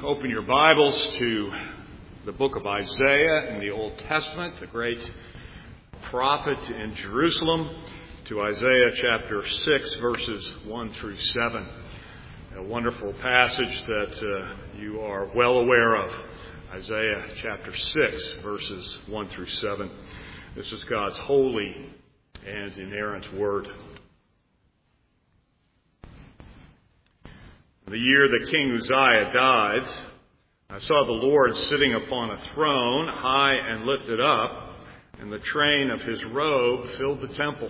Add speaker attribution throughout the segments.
Speaker 1: open your Bibles to the book of Isaiah in the Old Testament, the great prophet in Jerusalem, to Isaiah chapter 6, verses 1 through 7. A wonderful passage that you are well aware of. Isaiah chapter 6, verses 1 through 7. This is God's holy and inerrant word. The year that King Uzziah died, I saw the Lord sitting upon a throne, high and lifted up, and the train of his robe filled the temple.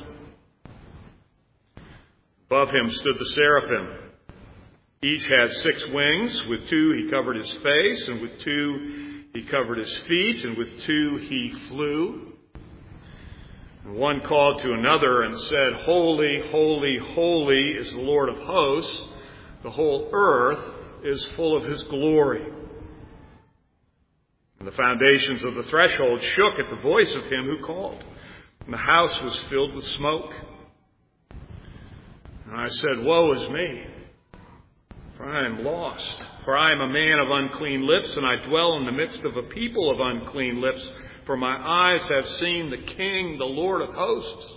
Speaker 1: Above him stood the seraphim. Each had 6 wings. With 2 he covered his face, and with 2 he covered his feet, and with 2 he flew. And one called to another and said, "Holy, holy, holy is the Lord of hosts. The whole earth is full of his glory." And the foundations of the threshold shook at the voice of him who called, and the house was filled with smoke. And I said, "Woe is me, for I am lost. For I am a man of unclean lips, and I dwell in the midst of a people of unclean lips. For my eyes have seen the King, the Lord of hosts."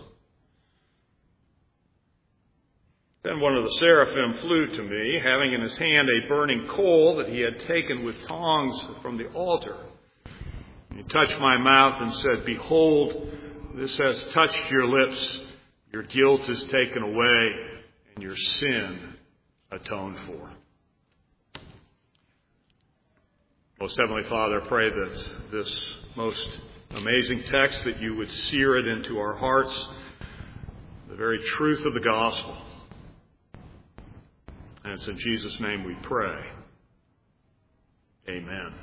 Speaker 1: Then one of the seraphim flew to me, having in his hand a burning coal that he had taken with tongs from the altar. And he touched my mouth and said, "Behold, this has touched your lips. Your guilt is taken away, and your sin atoned for." Most Heavenly Father, I pray that this most amazing text, that you would sear it into our hearts, the very truth of the gospel. And it's in Jesus' name we pray. Amen.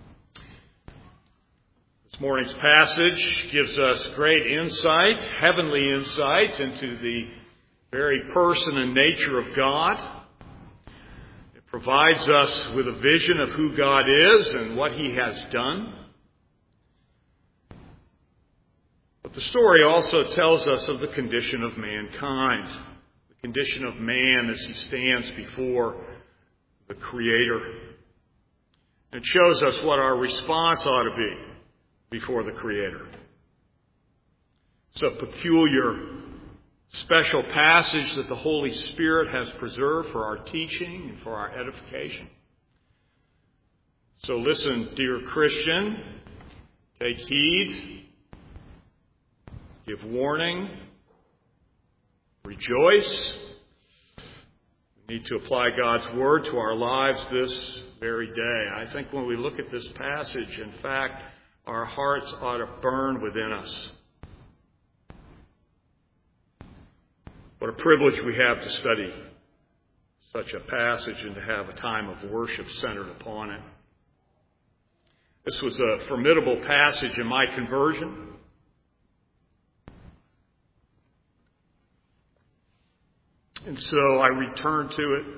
Speaker 1: This morning's passage gives us great insight, heavenly insight, into the very person and nature of God. It provides us with a vision of who God is and what He has done. But the story also tells us of the condition of mankind. Condition of man as he stands before the Creator. It shows us what our response ought to be before the Creator. It's a peculiar, special passage that the Holy Spirit has preserved for our teaching and for our edification. So listen, dear Christian, take heed, give warning, rejoice. We need to apply God's Word to our lives this very day. I think when we look at this passage, in fact, our hearts ought to burn within us. What a privilege we have to study such a passage and to have a time of worship centered upon it. This was a formidable passage in my conversion. And so I return to it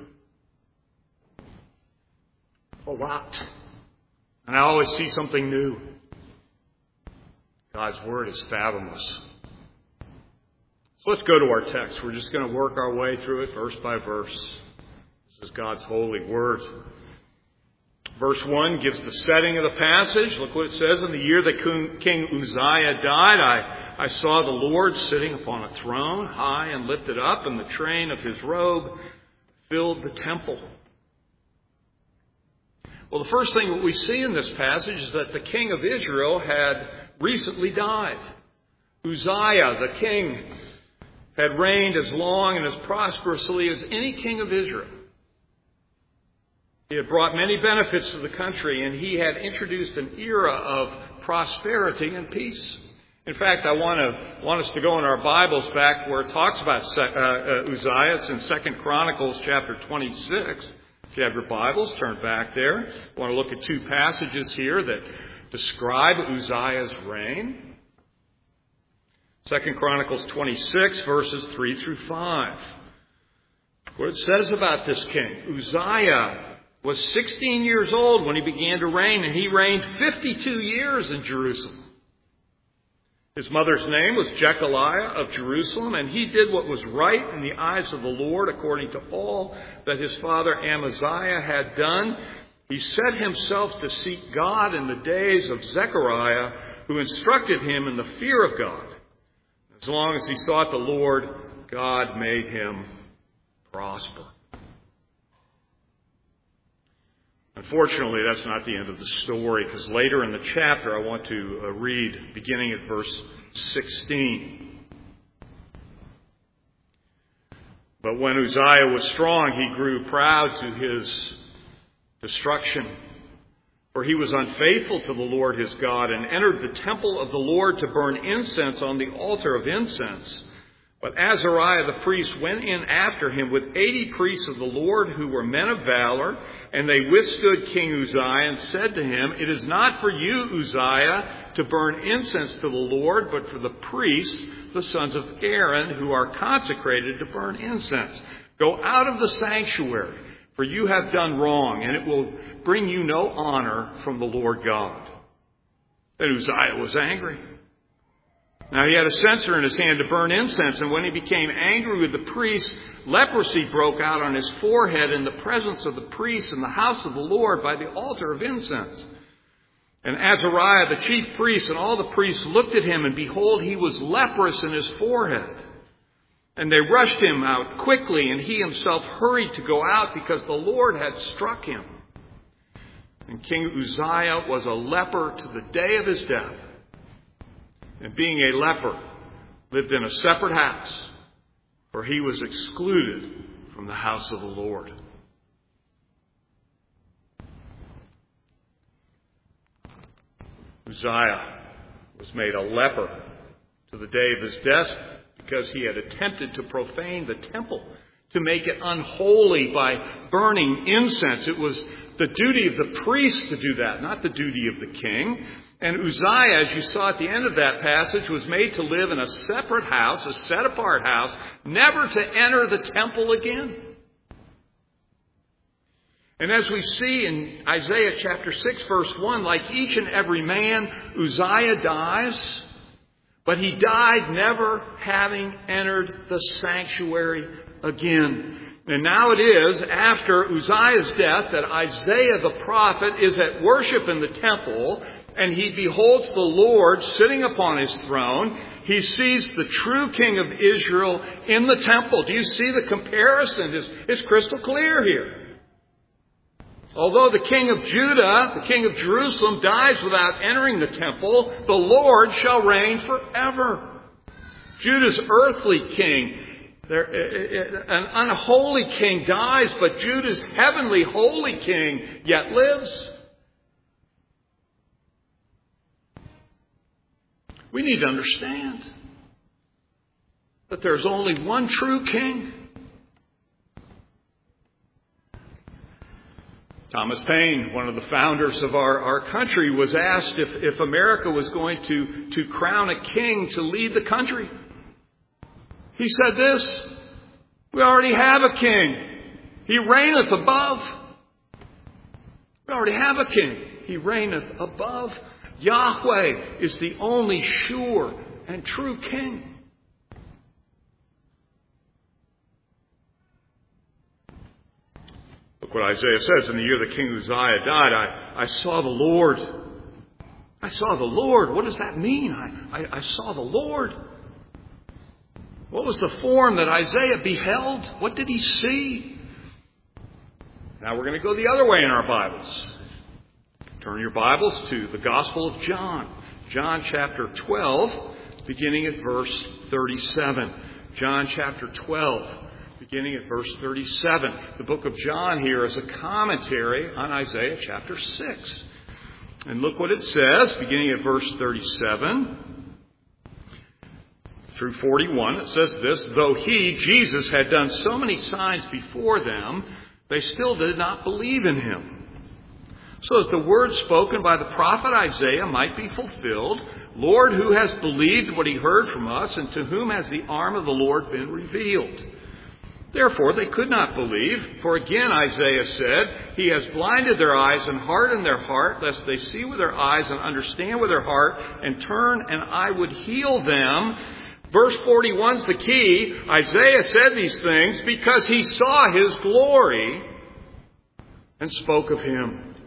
Speaker 1: a lot. And I always see something new. God's Word is fathomless. So let's go to our text. We're just going to work our way through it verse by verse. This is God's holy Word. Verse 1 gives the setting of the passage. Look what it says. "In the year that King Uzziah died, I saw the Lord sitting upon a throne, high and lifted up, and the train of his robe filled the temple." Well, the first thing that we see in this passage is that the king of Israel had recently died. Uzziah, the king, had reigned as long and as prosperously as any king of Israel. He had brought many benefits to the country, and he had introduced an era of prosperity and peace. In fact, I want us to go in our Bibles back where it talks about Uzziah. It's in 2 Chronicles chapter 26. If you have your Bibles, turn back there. I want to look at 2 passages here that describe Uzziah's reign. 2 Chronicles 26, verses 3 through 5. What it says about this king. Uzziah was 16 years old when he began to reign, and he reigned 52 years in Jerusalem. His mother's name was Jecoliah of Jerusalem, and he did what was right in the eyes of the Lord according to all that his father Amaziah had done. He set himself to seek God in the days of Zechariah, who instructed him in the fear of God. As long as he sought the Lord, God made him prosper. Unfortunately, that's not the end of the story, because later in the chapter I want to read beginning at verse 16. But when Uzziah was strong, he grew proud to his destruction. For he was unfaithful to the Lord his God and entered the temple of the Lord to burn incense on the altar of incense. But Azariah the priest went in after him with 80 priests of the Lord who were men of valor, and they withstood King Uzziah and said to him, "It is not for you, Uzziah, to burn incense to the Lord, but for the priests, the sons of Aaron, who are consecrated to burn incense. Go out of the sanctuary, for you have done wrong, and it will bring you no honor from the Lord God." Then Uzziah was angry. Now he had a censer in his hand to burn incense, and when he became angry with the priests, leprosy broke out on his forehead in the presence of the priests in the house of the Lord by the altar of incense. And Azariah, the chief priest, and all the priests looked at him, and behold, he was leprous in his forehead. And they rushed him out quickly, and he himself hurried to go out because the Lord had struck him. And King Uzziah was a leper to the day of his death. And being a leper, lived in a separate house, for he was excluded from the house of the Lord. Uzziah was made a leper to the day of his death because he had attempted to profane the temple, to make it unholy by burning incense. It was the duty of the priest to do that, not the duty of the king. And Uzziah, as you saw at the end of that passage, was made to live in a separate house, a set-apart house, never to enter the temple again. And as we see in Isaiah chapter 6, verse 1, like each and every man, Uzziah dies, but he died never having entered the sanctuary again. And now it is after Uzziah's death that Isaiah the prophet is at worship in the temple, and he beholds the Lord sitting upon his throne. He sees the true king of Israel in the temple. Do you see the comparison? It's crystal clear here. Although the king of Judah, the king of Jerusalem, dies without entering the temple, the Lord shall reign forever. Judah's earthly king, an unholy king, dies, but Judah's heavenly holy king yet lives. We need to understand that there's only one true king. Thomas Paine, one of the founders of our country, was asked if America was going to crown a king to lead the country. He said this: "We already have a king. He reigneth above." We already have a king. He reigneth above. Yahweh is the only sure and true king. Look what Isaiah says. In the year that King Uzziah died, I saw the Lord. I saw the Lord. What does that mean? I saw the Lord. What was the form that Isaiah beheld? What did he see? Now we're going to go the other way in our Bibles. Turn your Bibles to the Gospel of John. John chapter 12, beginning at verse 37. John chapter 12, beginning at verse 37. The book of John here is a commentary on Isaiah chapter 6. And look what it says, beginning at verse 37 through 41. It says this: "Though he, Jesus, had done so many signs before them, they still did not believe in him. So that the word spoken by the prophet Isaiah might be fulfilled, Lord, who has believed what he heard from us, and to whom has the arm of the Lord been revealed? Therefore they could not believe. For again Isaiah said, He has blinded their eyes and hardened their heart, lest they see with their eyes and understand with their heart, and turn, and I would heal them." Verse 41 is the key. Isaiah said these things because he saw his glory and spoke of him.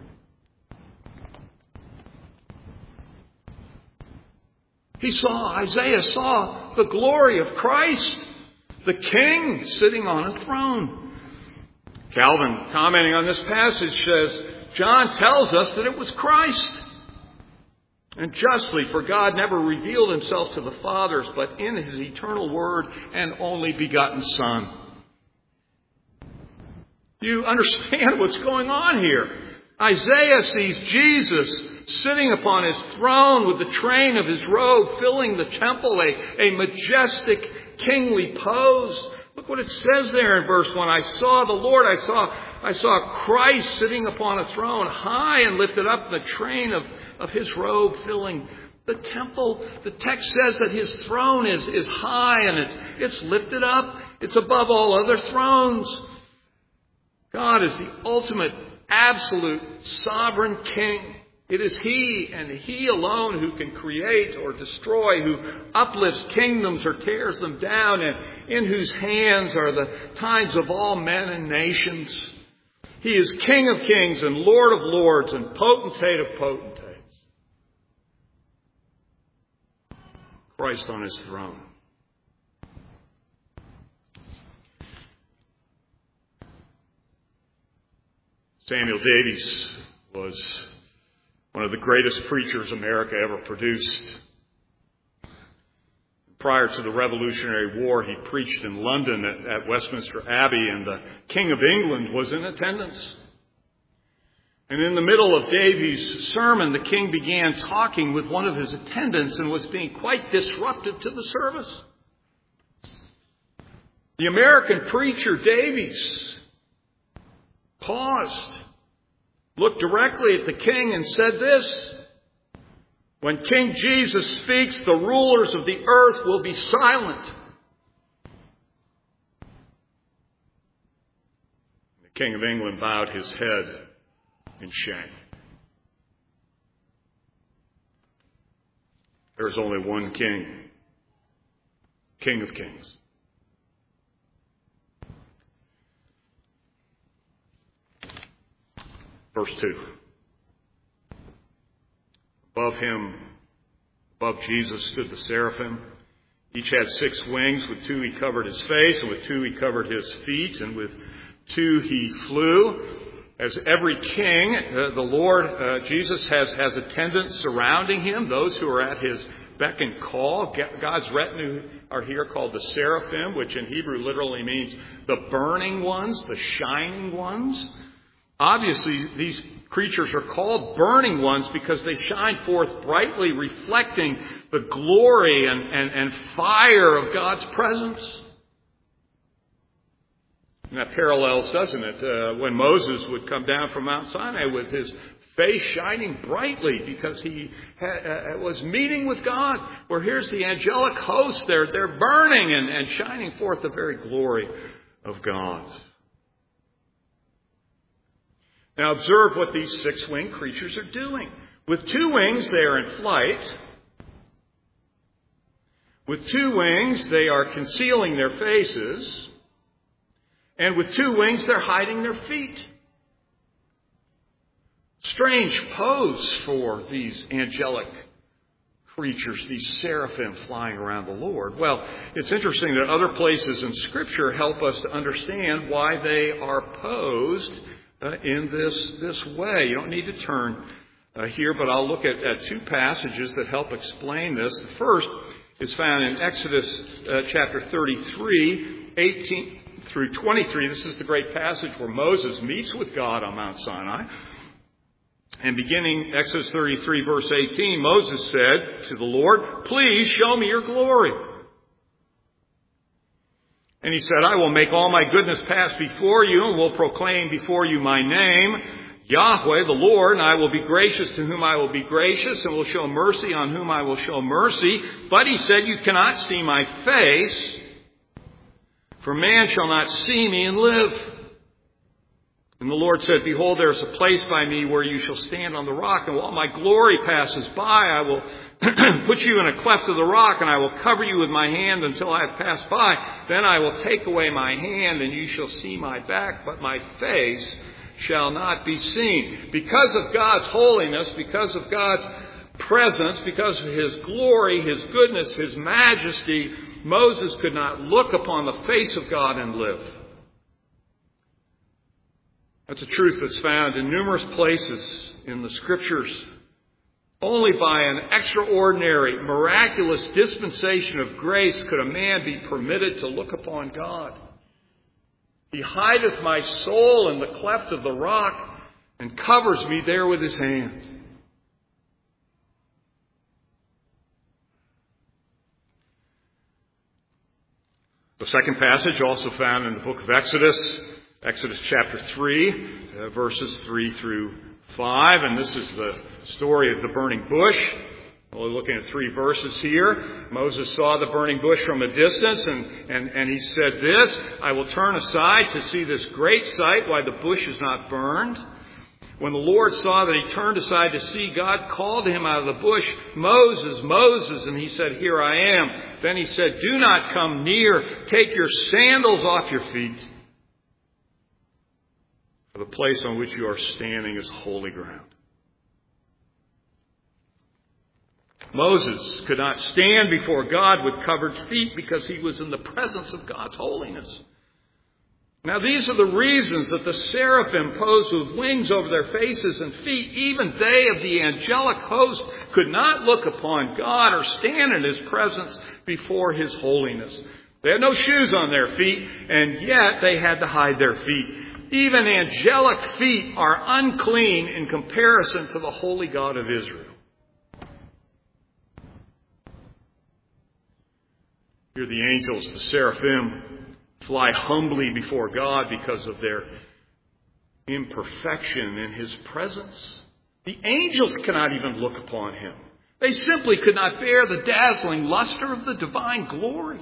Speaker 1: Isaiah saw the glory of Christ, the King sitting on a throne. Calvin, commenting on this passage, says, John tells us that it was Christ. And justly, for God never revealed himself to the fathers, but in his eternal word and only begotten Son. You understand what's going on here. Isaiah sees Jesus sitting upon his throne with the train of his robe filling the temple, a majestic kingly pose. Look what it says there in verse 1. I saw the Lord, I saw Christ sitting upon a throne, high and lifted up, the train of his robe filling the temple. The text says that his throne is high and it's lifted up. It's above all other thrones. God is the ultimate, absolute, sovereign King. It is He and He alone who can create or destroy, who uplifts kingdoms or tears them down, and in whose hands are the times of all men and nations. He is King of kings and Lord of lords and potentate of potentates. Christ on his throne. Samuel Davies was one of the greatest preachers America ever produced. Prior to the Revolutionary War, he preached in London at Westminster Abbey, and the King of England was in attendance. And in the middle of Davies' sermon, the king began talking with one of his attendants and was being quite disruptive to the service. The American preacher, Davies, paused, looked directly at the king and said this: when King Jesus speaks, the rulers of the earth will be silent. The King of England bowed his head in shame. There is only one King, King of Kings. Verse 2. Above him, above Jesus, stood the seraphim. Each had 6 wings. With 2 he covered his face, and with 2 he covered his feet, and with 2 he flew. As every king, the Lord Jesus has attendants surrounding him, those who are at his beck and call. God's retinue are here called the seraphim, which in Hebrew literally means the burning ones, the shining ones. Obviously, these creatures are called burning ones because they shine forth brightly, reflecting the glory and fire of God's presence. And that parallels, doesn't it, when Moses would come down from Mount Sinai with his face shining brightly because he was meeting with God. Where here's the angelic host, they're burning and shining forth the very glory of God. Now observe what these 6-winged creatures are doing. With 2 wings, they are in flight. With 2 wings, they are concealing their faces. And with 2 wings, they're hiding their feet. Strange pose for these angelic creatures, these seraphim flying around the Lord. Well, it's interesting that other places in Scripture help us to understand why they are posed in this way. You don't need to turn here, but I'll look at 2 passages that help explain this. The first is found in Exodus chapter 33, 18 through 23. This is the great passage where Moses meets with God on Mount Sinai. And beginning Exodus 33, verse 18, Moses said to the Lord, "Please show me your glory." And he said, "I will make all my goodness pass before you, and will proclaim before you my name, Yahweh, the Lord, and I will be gracious to whom I will be gracious, and will show mercy on whom I will show mercy. But," he said, "you cannot see my face, for man shall not see me and live." And the Lord said, "Behold, there is a place by me where you shall stand on the rock, and while my glory passes by, I will put you in a cleft of the rock, and I will cover you with my hand until I have passed by. Then I will take away my hand, and you shall see my back, but my face shall not be seen." Because of God's holiness, because of God's presence, because of His glory, His goodness, His majesty, Moses could not look upon the face of God and live. That's a truth that's found in numerous places in the Scriptures. Only by an extraordinary, miraculous dispensation of grace could a man be permitted to look upon God. He hideth my soul in the cleft of the rock and covers me there with His hand. The second passage also found in the book of Exodus, Exodus chapter 3, verses 3 through 5. And this is the story of the burning bush. We're looking at 3 verses here. Moses saw the burning bush from a distance, and he said this, I will turn aside to see this great sight, why the bush is not burned. When the Lord saw that he turned aside to see, God called to him out of the bush, Moses, Moses, and he said, Here I am. Then he said, Do not come near. Take your sandals off your feet. For the place on which you are standing is holy ground. Moses could not stand before God with covered feet because he was in the presence of God's holiness. Now these are the reasons that the seraphim posed with wings over their faces and feet, even they of the angelic host, could not look upon God or stand in His presence before His holiness. They had no shoes on their feet, and yet they had to hide their feet. Even angelic feet are unclean in comparison to the holy God of Israel. Here the angels, the seraphim, fly humbly before God because of their imperfection in His presence. The angels cannot even look upon Him. They simply could not bear the dazzling luster of the divine glory.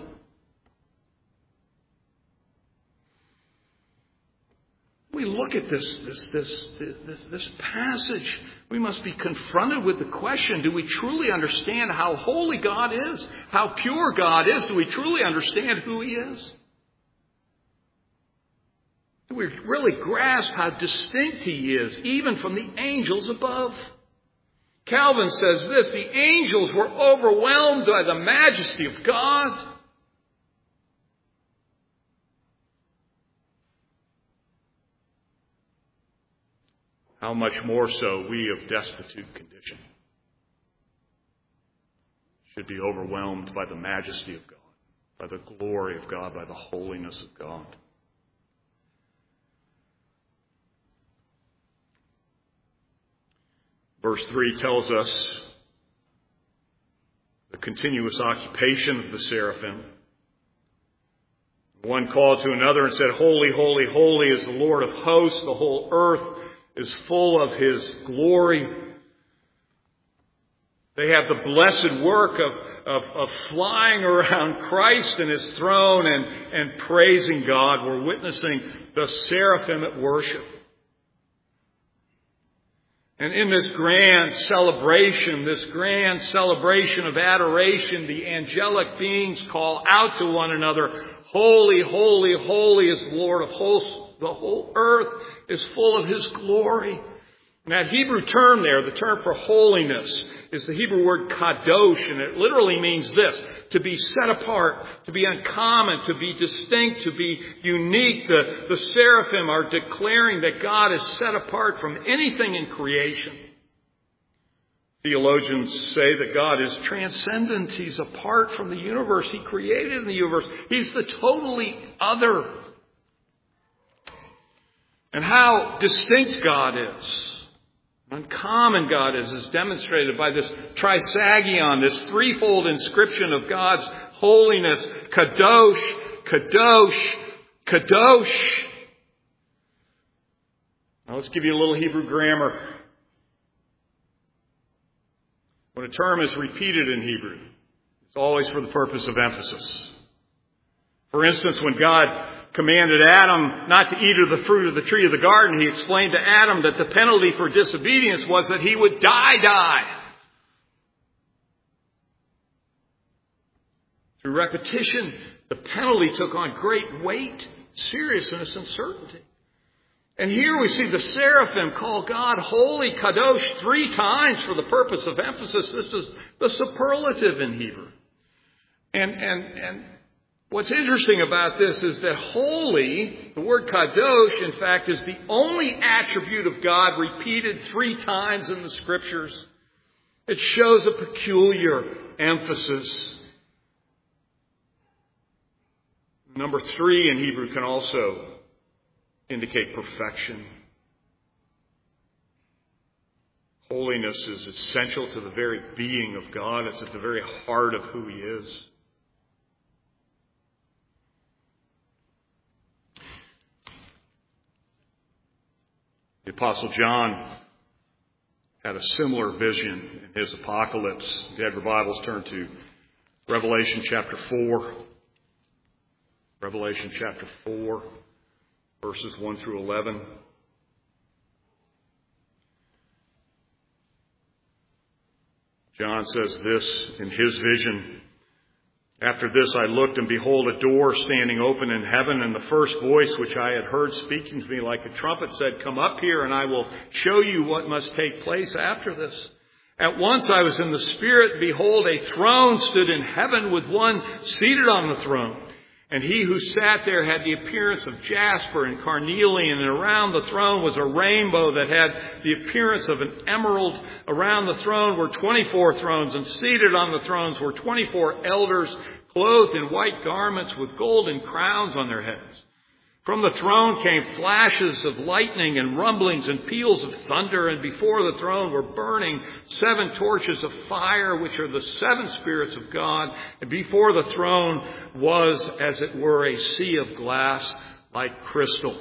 Speaker 1: We look at this passage, we must be confronted with the question, do we truly understand how holy God is? How pure God is? Do we truly understand who He is? Do we really grasp how distinct He is, even from the angels above? Calvin says this, the angels were overwhelmed by the majesty of God. How much more so we of destitute condition should be overwhelmed by the majesty of God, by the glory of God, by the holiness of God. Verse 3 tells us the continuous occupation of the seraphim. One called to another and said, Holy, holy, holy is the Lord of hosts. The whole earth is full of His glory. They have the blessed work of flying around Christ and His throne and praising God. We're witnessing the seraphim at worship. And in this grand celebration of adoration, the angelic beings call out to one another, Holy, holy, holy is the Lord of hosts. The whole earth is full of His glory. And that Hebrew term there, the term for holiness, is the Hebrew word kadosh, and it literally means this, to be set apart, to be uncommon, to be distinct, to be unique. The seraphim are declaring that God is set apart from anything in creation. Theologians say that God is transcendent. He's apart from the universe. He created in the universe. He's the totally other. And how distinct God is, uncommon God is demonstrated by this trisagion, this threefold inscription of God's holiness. Kadosh, Kadosh, Kadosh. Now let's give you a little Hebrew grammar. When a term is repeated in Hebrew, it's always for the purpose of emphasis. For instance, when God commanded Adam not to eat of the fruit of the tree of the garden, He explained to Adam that the penalty for disobedience was that he would die. Through repetition, the penalty took on great weight, seriousness, and certainty. And here we see the seraphim call God Holy, Kadosh, 3 times for the purpose of emphasis. This is the superlative in Hebrew. And what's interesting about this is that holy, the word Kadosh, in fact, is the only attribute of God repeated 3 times in the Scriptures. It shows a peculiar emphasis. Number 3 in Hebrew can also indicate perfection. Holiness is essential to the very being of God. It's at the very heart of who He is. The Apostle John had a similar vision in his apocalypse. If you have your Bibles, turn to Revelation chapter 4. Revelation chapter 4. Verses 1 through 11. John says this in his vision. After this I looked, and behold, a door standing open in heaven, and the first voice which I had heard speaking to me like a trumpet said, "Come up here, and I will show you what must take place after this." At once I was in the Spirit, and behold, a throne stood in heaven with one seated on the throne. And he who sat there had the appearance of jasper and carnelian, and around the throne was a rainbow that had the appearance of an emerald. Around the throne were 24 thrones, and seated on the thrones were 24 elders, clothed in white garments with golden crowns on their heads. From the throne came flashes of lightning and rumblings and peals of thunder, and before the throne were burning 7 torches of fire, which are the 7 spirits of God. And before the throne was, as it were, a sea of glass like crystal.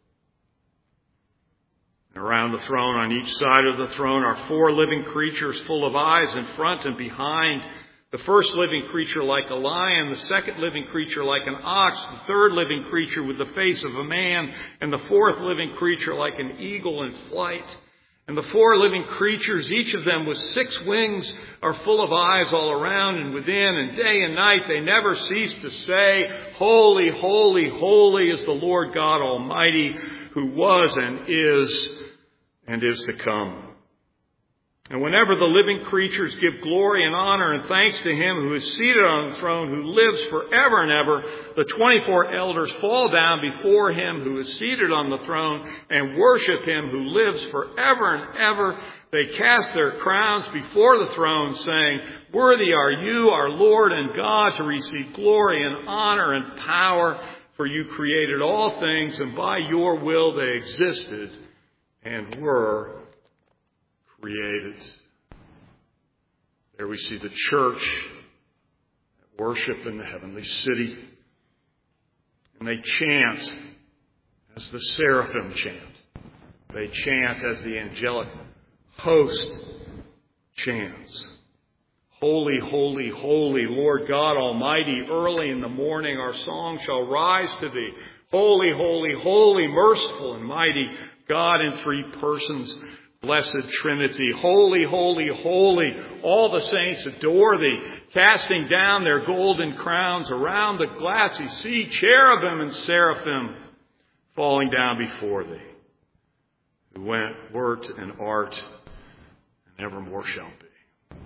Speaker 1: And around the throne, on each side of the throne, are 4 living creatures full of eyes in front and behind. The first living creature like a lion, the second living creature like an ox, the third living creature with the face of a man, and the fourth living creature like an eagle in flight. And the 4 living creatures, each of them with 6 wings, are full of eyes all around and within, and day and night they never cease to say, "Holy, holy, holy is the Lord God Almighty, who was and is to come." And whenever the living creatures give glory and honor and thanks to Him who is seated on the throne, who lives forever and ever, the 24 elders fall down before Him who is seated on the throne and worship Him who lives forever and ever. They cast their crowns before the throne, saying, "Worthy are you, our Lord and God, to receive glory and honor and power, for you created all things, and by your will they existed and were created." There we see the church at worship in the heavenly city. And they chant as the seraphim chant. They chant as the angelic host chants. "Holy, holy, holy, Lord God Almighty, early in the morning our song shall rise to Thee. Holy, holy, holy, merciful and mighty, God in 3 persons, Blessed Trinity. Holy, holy, holy. All the saints adore Thee, casting down their golden crowns around the glassy sea. Cherubim and seraphim falling down before Thee, who wert and art and evermore shall be.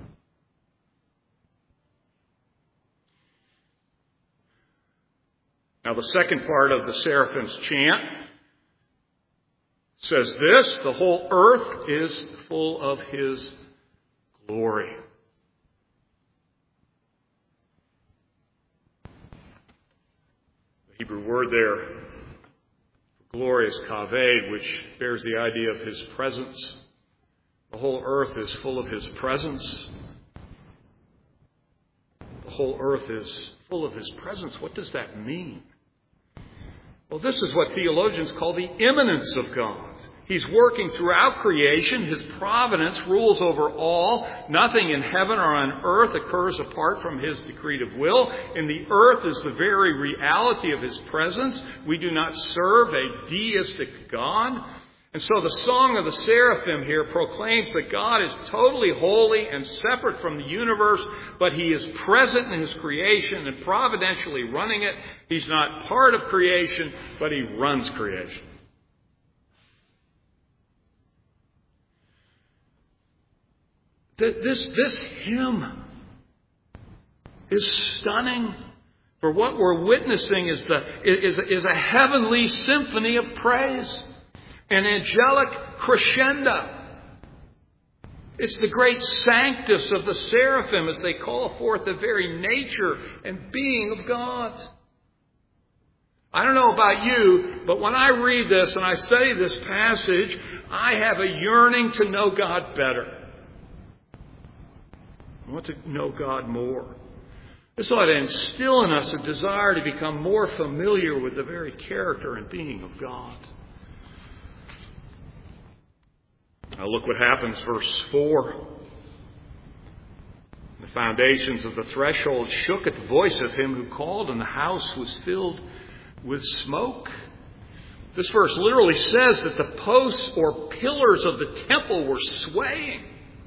Speaker 1: Now the second part of the seraphim's chant says this: the whole earth is full of His glory. The Hebrew word there for glory is kaved, which bears the idea of His presence. The whole earth is full of His presence. The whole earth is full of His presence. What does that mean? Well, this is what theologians call the immanence of God. He's working throughout creation. His providence rules over all. Nothing in heaven or on earth occurs apart from His decretive will. In the earth is the very reality of His presence. We do not serve a deistic God. And so the song of the seraphim here proclaims that God is totally holy and separate from the universe, but He is present in His creation and providentially running it. He's not part of creation, but He runs creation. This hymn is stunning. For what we're witnessing is a heavenly symphony of praise, an angelic crescendo. It's the great sanctus of the seraphim as they call forth the very nature and being of God. I don't know about you, but when I read this and I study this passage, I have a yearning to know God better. I want to know God more. This ought to instill in us a desire to become more familiar with the very character and being of God. Now look what happens, verse 4. The foundations of the threshold shook at the voice of him who called, and the house was filled with smoke. This verse literally says that the posts or pillars of the temple were swaying.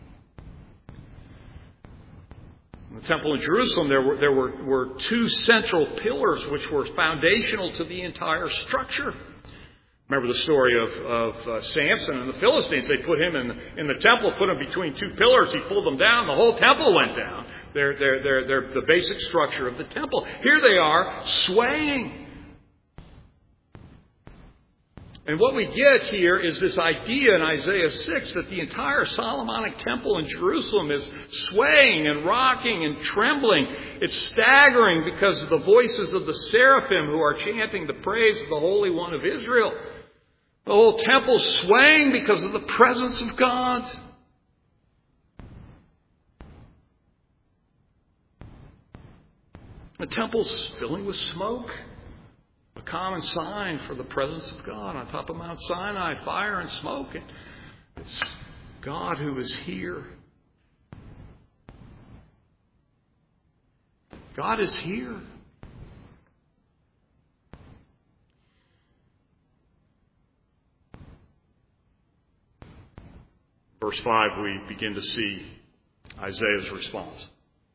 Speaker 1: In the temple in Jerusalem, there were two central pillars which were foundational to the entire structure. Remember the story of Samson and the Philistines. They put him in the temple, put him between two pillars. He pulled them down. The whole temple went down. They're the basic structure of the temple. Here they are, swaying. And what we get here is this idea in Isaiah 6 that the entire Solomonic temple in Jerusalem is swaying and rocking and trembling. It's staggering because of the voices of the seraphim who are chanting the praise of the Holy One of Israel. The whole temple's swaying because of the presence of God. The temple's filling with smoke. A common sign for the presence of God. On top of Mount Sinai, fire and smoke. It's God who is here. God is here. Verse 5, we begin to see Isaiah's response.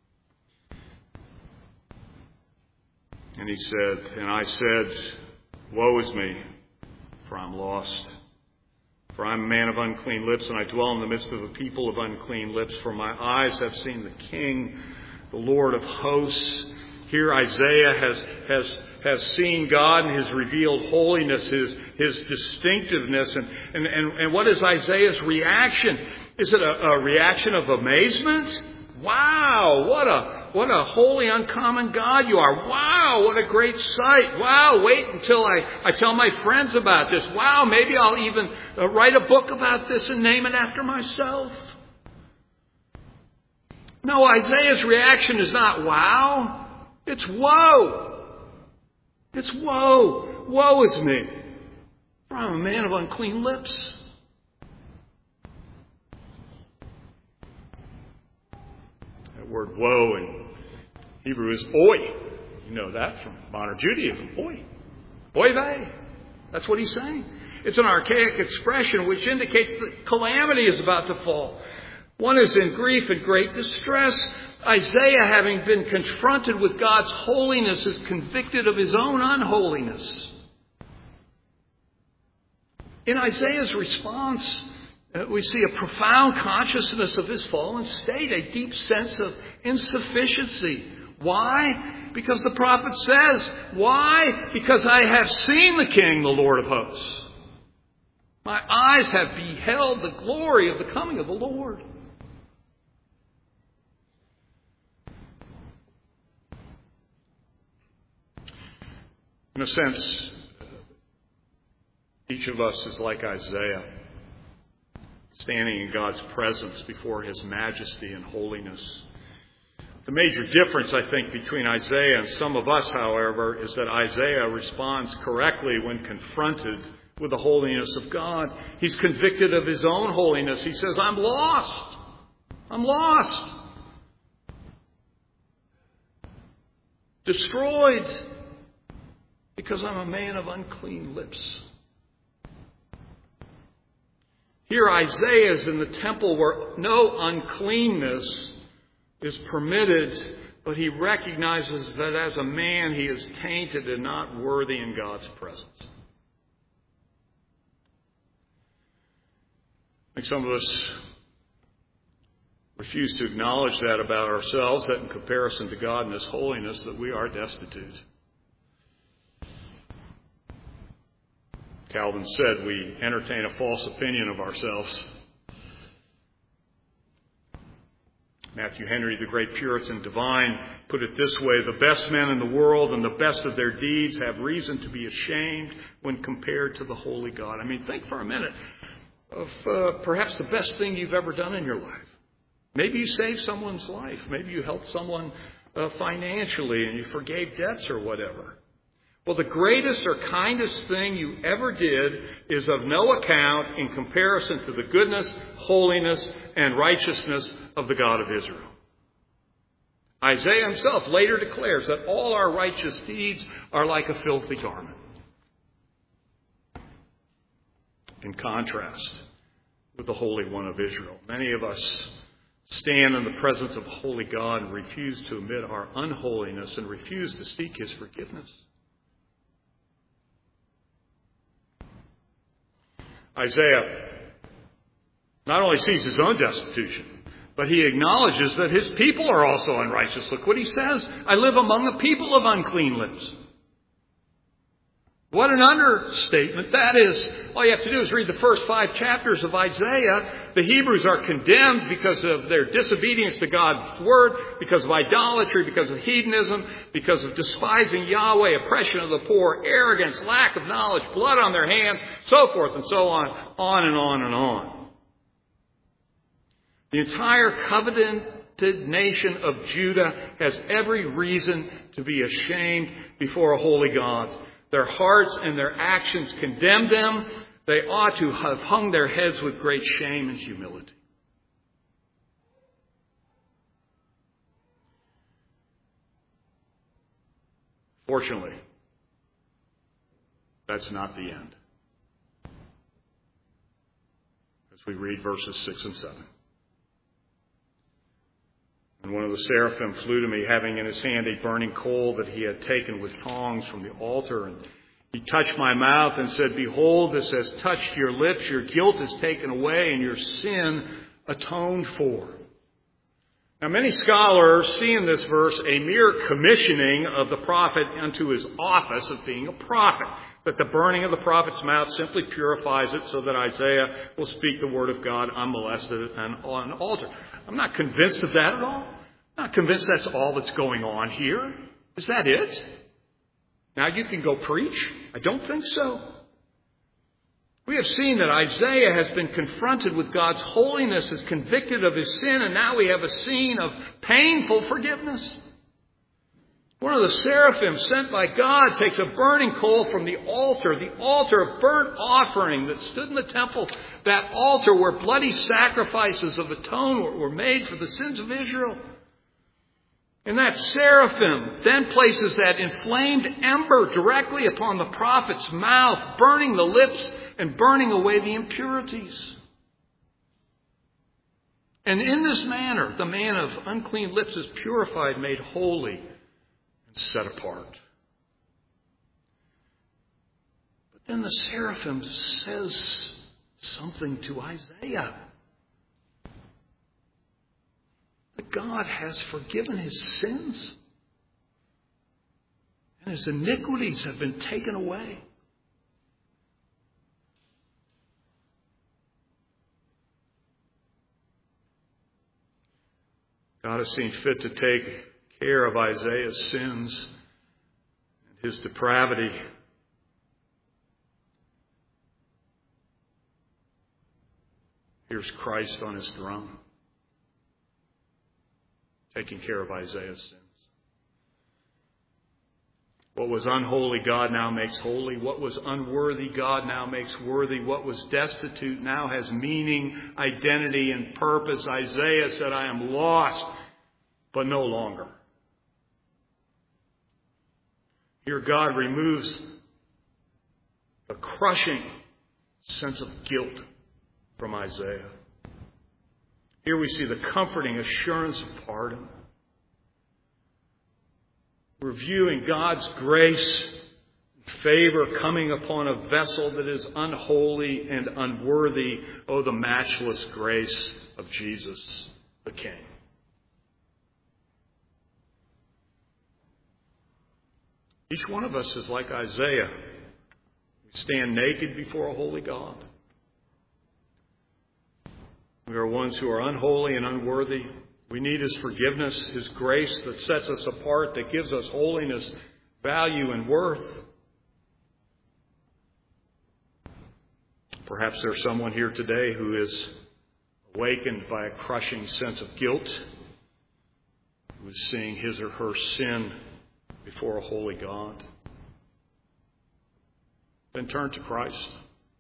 Speaker 1: And he said, and I said, woe is me, for I'm lost. For I'm a man of unclean lips, and I dwell in the midst of a people of unclean lips. For my eyes have seen the King, the Lord of hosts. Here Isaiah has seen God and His revealed holiness, His distinctiveness. And what is Isaiah's reaction? Is it a reaction of amazement? Wow, what a holy, uncommon God you are. Wow, what a great sight. Wow, wait until I tell my friends about this. Wow, maybe I'll even write a book about this and name it after myself. No, Isaiah's reaction is not wow. It's woe. It's woe. Woe is me. For I'm a man of unclean lips. That word woe in Hebrew is oi. You know that from modern Judaism. Oi. Oy vey. That's what he's saying. It's an archaic expression which indicates that calamity is about to fall. One is in grief and great distress. Isaiah, having been confronted with God's holiness, is convicted of his own unholiness. In Isaiah's response, we see a profound consciousness of his fallen state, a deep sense of insufficiency. Why? Because the prophet says, why? Because I have seen the King, the Lord of hosts. My eyes have beheld the glory of the coming of the Lord. In a sense, each of us is like Isaiah, standing in God's presence before His majesty and holiness. The major difference, I think, between Isaiah and some of us, however, is that Isaiah responds correctly when confronted with the holiness of God. He's convicted of his own holiness. He says, I'm lost. I'm lost. Destroyed. Because I'm a man of unclean lips. Here Isaiah is in the temple where no uncleanness is permitted, but he recognizes that as a man he is tainted and not worthy in God's presence. I think some of us refuse to acknowledge that about ourselves, that in comparison to God and His holiness, that we are destitute. Calvin said we entertain a false opinion of ourselves. Matthew Henry, the great Puritan divine, put it this way: the best men in the world and the best of their deeds have reason to be ashamed when compared to the holy God. I mean, think for a minute of perhaps the best thing you've ever done in your life. Maybe you saved someone's life. Maybe you helped someone financially and you forgave debts or whatever. Well, the greatest or kindest thing you ever did is of no account in comparison to the goodness, holiness, and righteousness of the God of Israel. Isaiah himself later declares that all our righteous deeds are like a filthy garment. In contrast with the Holy One of Israel, many of us stand in the presence of a holy God and refuse to admit our unholiness and refuse to seek His forgiveness. Isaiah not only sees his own destitution, but he acknowledges that his people are also unrighteous. Look what he says: I live among a people of unclean lips. What an understatement that is. All you have to do is read the first 5 chapters of Isaiah. The Hebrews are condemned because of their disobedience to God's word, because of idolatry, because of hedonism, because of despising Yahweh, oppression of the poor, arrogance, lack of knowledge, blood on their hands, so forth and so on and on and on. The entire covenanted nation of Judah has every reason to be ashamed before a holy God. Their hearts and their actions condemn them. They ought to have hung their heads with great shame and humility. Fortunately, that's not the end. As we read verses 6 and 7. And one of the seraphim flew to me, having in his hand a burning coal that he had taken with tongs from the altar. And he touched my mouth and said, Behold, this has touched your lips. Your guilt is taken away and your sin atoned for. Now, many scholars see in this verse a mere commissioning of the prophet unto his office of being a prophet. That the burning of the prophet's mouth simply purifies it so that Isaiah will speak the word of God unmolested and on an altar. I'm not convinced of that at all. I'm not convinced that's all that's going on here. Is that it? Now you can go preach? I don't think so. We have seen that Isaiah has been confronted with God's holiness, is convicted of his sin, and now we have a scene of painful forgiveness. One of the seraphim sent by God takes a burning coal from the altar of burnt offering that stood in the temple, that altar where bloody sacrifices of atonement were made for the sins of Israel. And that seraphim then places that inflamed ember directly upon the prophet's mouth, burning the lips and burning away the impurities. And in this manner, the man of unclean lips is purified, made holy, set apart. But then the seraphim says something to Isaiah. That God has forgiven his sins and his iniquities have been taken away. God has seen fit to take care of Isaiah's sins and his depravity. Here's Christ on his throne, taking care of Isaiah's sins. What was unholy, God now makes holy. What was unworthy, God now makes worthy. What was destitute now has meaning, identity, and purpose. Isaiah said, I am lost, but no longer. Here God removes the crushing sense of guilt from Isaiah. Here we see the comforting assurance of pardon. We're viewing God's grace and favor coming upon a vessel that is unholy and unworthy. Oh, the matchless grace of Jesus the King. Each one of us is like Isaiah. We stand naked before a holy God. We are ones who are unholy and unworthy. We need His forgiveness, His grace that sets us apart, that gives us holiness, value, and worth. Perhaps there's someone here today who is awakened by a crushing sense of guilt, who is seeing his or her sin before a holy God. Then turn to Christ.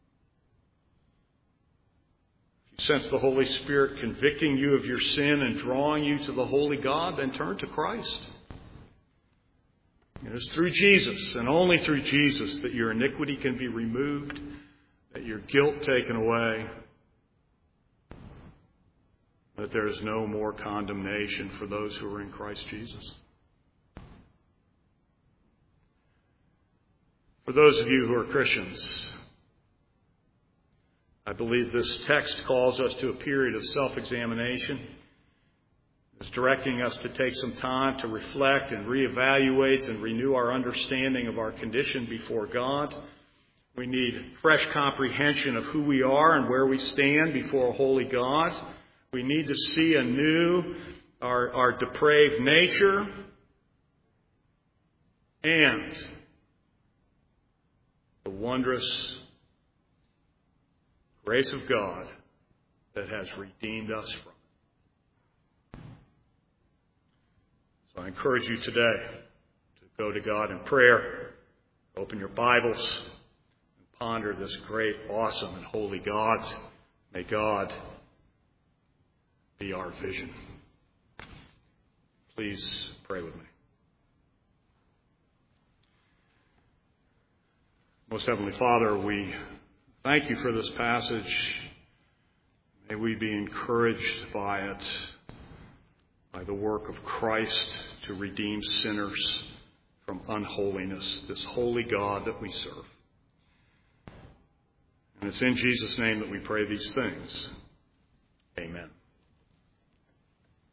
Speaker 1: If you sense the Holy Spirit convicting you of your sin and drawing you to the holy God, then turn to Christ. It is through Jesus, and only through Jesus, that your iniquity can be removed, that your guilt taken away, that there is no more condemnation for those who are in Christ Jesus. For those of you who are Christians, I believe this text calls us to a period of self-examination. It's directing us to take some time to reflect and reevaluate and renew our understanding of our condition before God. We need fresh comprehension of who we are and where we stand before a holy God. We need to see anew our depraved nature and the wondrous grace of God that has redeemed us from it. So I encourage you today to go to God in prayer, open your Bibles, and ponder this great, awesome, and holy God. May God be our vision. Please pray with me. Most Heavenly Father, we thank you for this passage. May we be encouraged by it, by the work of Christ to redeem sinners from unholiness, this holy God that we serve. And it's in Jesus' name that we pray these things. Amen.